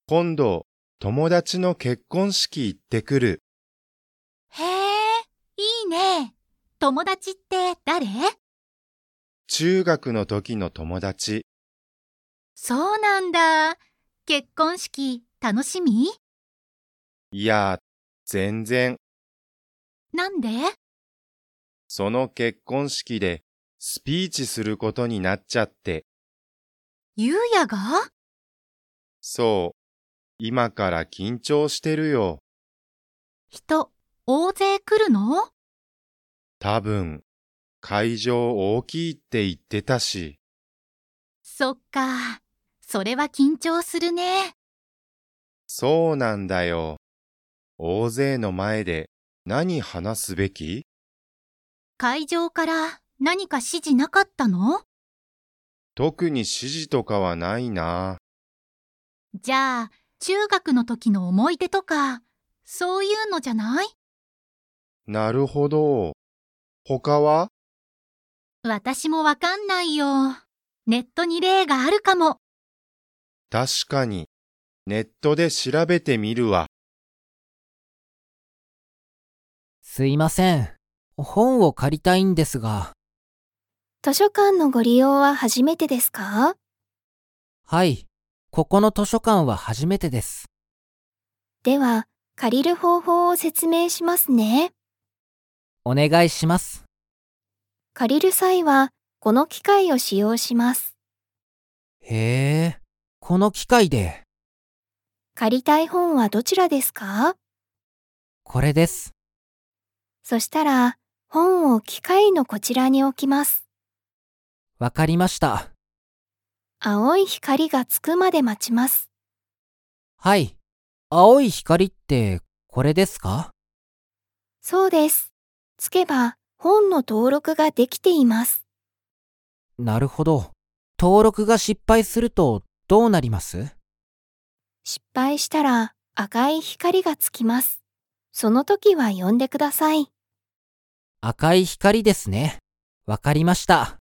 今度、友達の結婚式行ってくる。 へえ、いいね。友達って誰？ 中学の時の友達。 そうなんだ。結婚式楽しみ？ いや、全然。 なんで？ その結婚式でスピーチすることになっちゃって。 ゆうやが？ そう、今から緊張してるよ。 人、大勢来るの？ 多分、会場大きいって言ってたし。 そっか。それは緊張するね。 そうなんだよ。大勢の前で何話すべき？ 会場から何か指示なかったの？ 特に指示とかはないな。 じゃあ、中学の時の思い出とか、そういうのじゃない？ なるほど。他は？ 私もわかんないよ。ネットに例があるかも。 確かに、ネットで調べてみるわ。 すいません。本を借りたいんですが。 図書館のご利用は初めてですか？ はい。ここの図書館は初めてです。 では、借りる方法を説明しますね。 お願いします。 借りる際は、この機械を使用します。 へえ、この機械で。 借りたい本はどちらですか？ これです。 そしたら、本を機械のこちらに置きます。 わかりました。 青い光がつくまで待ちます。 はい。青い光ってこれですか？ そうです。つけば、本の登録ができています。 なるほど。登録が失敗するとどうなります？ 失敗したら赤い光がつきます。その時は呼んでください。 赤い光ですね。わかりました。